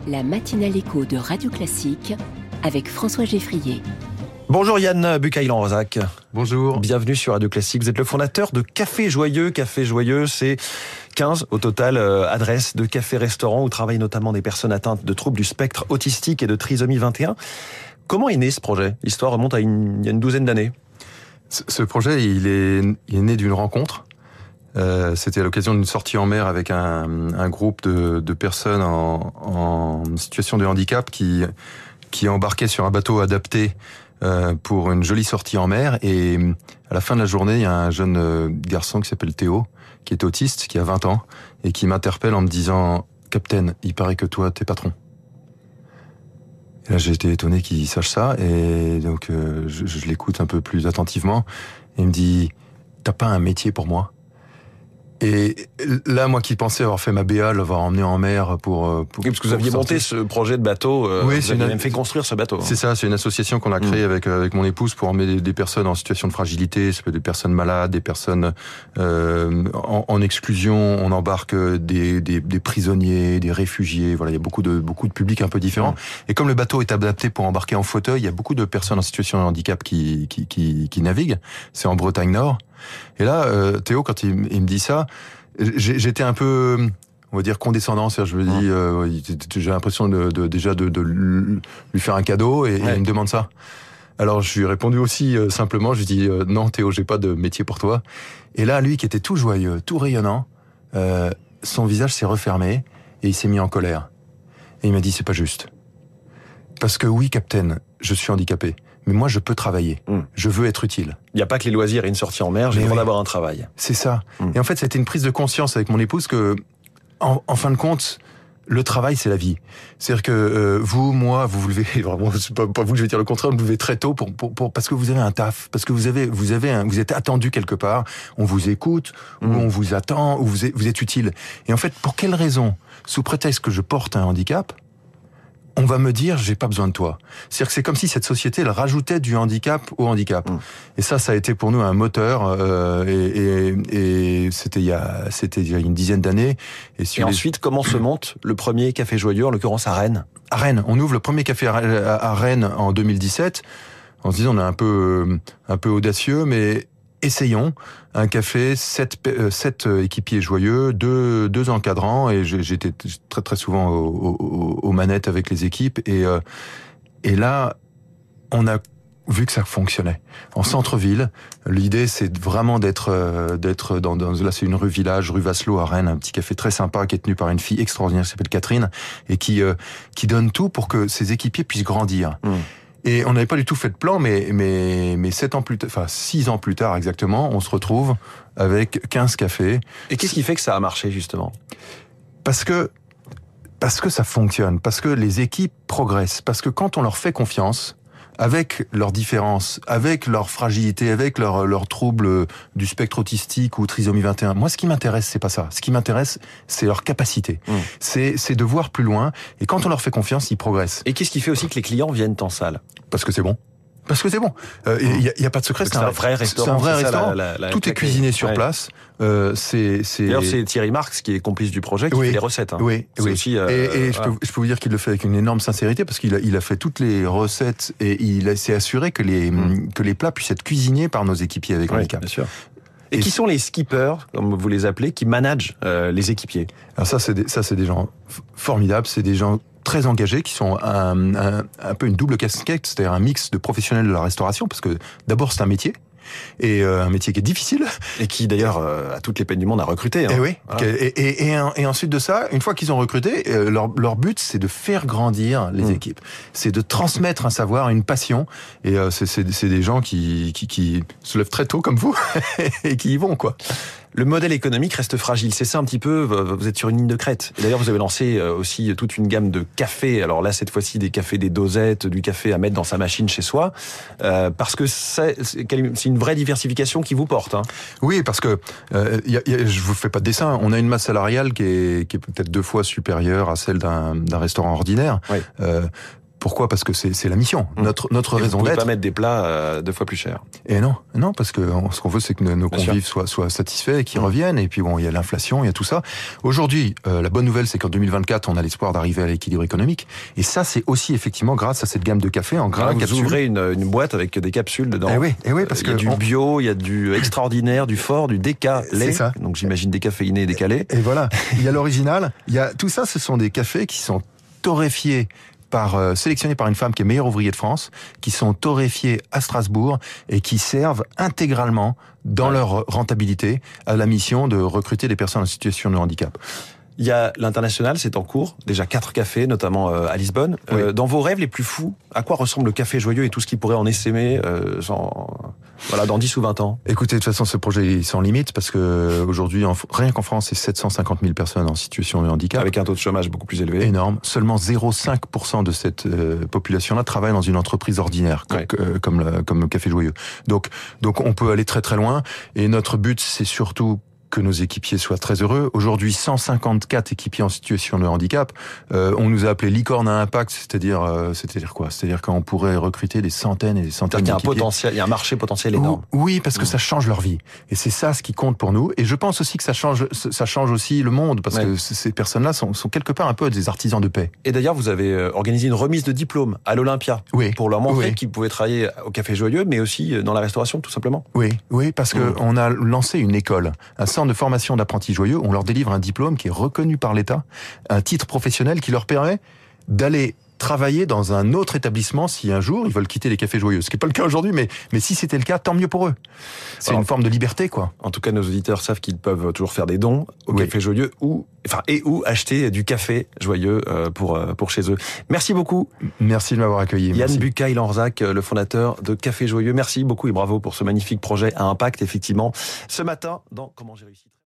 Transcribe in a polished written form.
La matinale écho de Radio Classique avec François Geffrier. Bonjour Yann Bucaïlan-Rosac. Bonjour. Bienvenue sur Radio Classique. Vous êtes le fondateur de Café Joyeux. Café Joyeux, c'est 15 au total adresses de cafés-restaurants où travaillent notamment des personnes atteintes de troubles du spectre autistique et de trisomie 21. Comment est né ce projet ? L'histoire remonte à il y a une douzaine d'années. Ce projet, il est né d'une rencontre. C'était à l'occasion d'une sortie en mer avec un groupe de personnes en situation de handicap qui embarquaient sur un bateau adapté pour une jolie sortie en mer. Et à la fin de la journée, il y a un jeune garçon qui s'appelle Théo, qui est autiste, qui a 20 ans, et qui m'interpelle en me disant « Capitaine, il paraît que toi, t'es patron ». Et là, j'ai été étonné qu'il sache ça, et donc je l'écoute un peu plus attentivement. Et il me dit « T'as pas un métier pour moi ?» Et là, moi qui pensais avoir fait ma BA, l'avoir emmené en mer pour oui, parce que vous aviez monté ce projet de bateau, oui, vous avez même fait construire ce bateau. C'est ça, c'est une association qu'on a créée avec mon épouse pour emmener des personnes en situation de fragilité, ça peut être des personnes malades, des personnes en exclusion. On embarque des prisonniers, des réfugiés. Voilà, il y a beaucoup de publics un peu différents. Et comme le bateau est adapté pour embarquer en fauteuil, il y a beaucoup de personnes en situation de handicap qui naviguent. C'est en Bretagne Nord. Et là, Théo, quand il me dit ça, j'étais un peu, on va dire, condescendant. C'est-à-dire, je me dis, j'ai l'impression de lui faire un cadeau, et il me demande ça. Alors, je lui ai répondu aussi simplement, je lui ai dit, non, Théo, j'ai pas de métier pour toi. Et là, lui, qui était tout joyeux, tout rayonnant, son visage s'est refermé et il s'est mis en colère. Et il m'a dit, c'est pas juste. Parce que oui, capitaine, je suis handicapé. Mais moi, je peux travailler. Je veux être utile. Il n'y a pas que les loisirs et une sortie en mer, j'ai besoin d'avoir un travail. C'est ça. Et en fait, c'était une prise de conscience avec mon épouse que, en fin de compte, le travail, c'est la vie. C'est-à-dire que vous, moi, vous levez, vraiment, c'est pas vous que je vais dire le contraire, vous levez très tôt parce que vous avez un taf, parce que vous êtes attendu quelque part, on vous écoute, ou on vous attend, ou vous êtes utile. Et en fait, pour quelle raison, sous prétexte que je porte un handicap, on va me dire, j'ai pas besoin de toi. C'est-à-dire que c'est comme si cette société, elle rajoutait du handicap au handicap. Et ça a été pour nous un moteur, et c'était il y a une dizaine d'années. Et ensuite, comment se monte le premier Café Joyeux, en l'occurrence à Rennes? À Rennes. On ouvre le premier café à Rennes en 2017. En se disant, on est un peu audacieux, mais essayons un café, 7 équipiers joyeux, 2 encadrants, et j'étais très très souvent aux manettes avec les équipes, et là on a vu que ça fonctionnait. En centre-ville, l'idée c'est vraiment d'être dans là c'est une rue Village, rue Vasselot à Rennes, un petit café très sympa qui est tenu par une fille extraordinaire qui s'appelle Catherine, et qui donne tout pour que ses équipiers puissent grandir. Et on n'avait pas du tout fait de plan, mais 6 ans plus tard exactement, on se retrouve avec 15 cafés. Et qu'est-ce qui fait que ça a marché, justement ? Parce que ça fonctionne, parce que les équipes progressent, parce que quand on leur fait confiance, avec leurs différences, avec leur fragilité, avec leurs troubles du spectre autistique ou trisomie 21. Moi, ce qui m'intéresse, c'est pas ça. Ce qui m'intéresse, c'est leur capacité. C'est de voir plus loin. Et quand on leur fait confiance, ils progressent. Et qu'est-ce qui fait aussi que les clients viennent en salle ? Parce que c'est bon. Il y a pas de secret. C'est un vrai restaurant. C'est un vrai restaurant. La tout est cuisiné sur place. D'ailleurs, c'est Thierry Marx qui est complice du projet, qui fait les recettes. Oui. Aussi, et je peux vous dire qu'il le fait avec une énorme sincérité, parce qu'il a fait toutes les recettes, et il s'est assuré que les plats puissent être cuisinés par nos équipiers avec handicap. Bien sûr. Et qui sont les skippers, comme vous les appelez, qui managent les équipiers ? Alors ça, c'est des gens formidables. C'est des gens très engagés, qui sont un peu une double casquette, c'est-à-dire un mix de professionnels de la restauration, parce que d'abord c'est un métier, et un métier qui est difficile. Et qui d'ailleurs, à toutes les peines du monde, a recruté. Et oui. Voilà. Et ensuite de ça, une fois qu'ils ont recruté, leur but c'est de faire grandir les équipes. C'est de transmettre un savoir, une passion, et c'est des gens qui se lèvent très tôt comme vous, et qui y vont, quoi. Le modèle économique reste fragile, c'est ça un petit peu, vous êtes sur une ligne de crête. Et d'ailleurs, vous avez lancé aussi toute une gamme de cafés, alors là, cette fois-ci, des cafés des dosettes, du café à mettre dans sa machine chez soi, parce que c'est une vraie diversification qui vous porte. Oui, parce que je vous fais pas de dessin, on a une masse salariale qui est peut-être 2 fois supérieure à celle d'un restaurant ordinaire. Oui. Pourquoi ? Parce que c'est la mission, notre raison d'être. Vous pouvez d'être. pas mettre des plats 2 fois plus chers. Et non, parce que ce qu'on veut, c'est que nos convives soient satisfaits et qu'ils reviennent. Et puis bon, il y a l'inflation, il y a tout ça. Aujourd'hui, la bonne nouvelle, c'est qu'en 2024, on a l'espoir d'arriver à l'équilibre économique. Et ça, c'est aussi effectivement grâce à cette gamme de café en grains capsules. Vous ouvrez une boîte avec des capsules dedans. Eh oui, parce il y a du bio, il y a du extraordinaire, du fort, du décalé. C'est ça. Donc j'imagine décaféiné et décalé. Et voilà, il y a l'original. Il y a tout ça, ce sont des cafés qui sont torréfiés sélectionnés par une femme qui est meilleure ouvrier de France, qui sont torréfiés à Strasbourg et qui servent intégralement dans leur rentabilité à la mission de recruter des personnes en situation de handicap. Il y a l'international, c'est en cours. Déjà 4 cafés, notamment à Lisbonne. Oui. Dans vos rêves les plus fous, à quoi ressemble le café joyeux et tout ce qui pourrait en essaimer dans 10 ou 20 ans? Écoutez, de toute façon, ce projet est sans limite parce que aujourd'hui, rien qu'en France, c'est 750 000 personnes en situation de handicap. Avec un taux de chômage beaucoup plus élevé. Énorme. Seulement 0,5% de cette population-là travaille dans une entreprise ordinaire, comme le Café Joyeux. Donc, on peut aller très très loin. Et notre but, c'est surtout que nos équipiers soient très heureux. Aujourd'hui, 154 équipiers en situation de handicap. On nous a appelé licorne à impact, c'est-à-dire quoi ? C'est-à-dire qu'on pourrait recruter des centaines et des centaines d'équipiers. Il y a un marché potentiel énorme. Oui, parce que ça change leur vie. Et c'est ça ce qui compte pour nous. Et je pense aussi que ça change aussi le monde, parce que ces personnes-là sont quelque part un peu des artisans de paix. Et d'ailleurs, vous avez organisé une remise de diplôme à l'Olympia pour leur montrer qu'ils pouvaient travailler au Café Joyeux, mais aussi dans la restauration, tout simplement. Oui, parce que on a lancé une école, un centre de formation d'apprentis joyeux. On leur délivre un diplôme qui est reconnu par l'État, un titre professionnel qui leur permet d'aller travailler dans un autre établissement si un jour ils veulent quitter les cafés joyeux. Ce qui n'est pas le cas aujourd'hui, mais si c'était le cas, tant mieux pour eux. C'est une forme de liberté, quoi. En tout cas, nos auditeurs savent qu'ils peuvent toujours faire des dons au Café Joyeux ou acheter du café joyeux pour chez eux. Merci beaucoup. Merci de m'avoir accueilli. Yann Bucaille-Lanzac, le fondateur de Café Joyeux. Merci beaucoup et bravo pour ce magnifique projet à impact, effectivement. Ce matin, dans Comment j'ai réussi.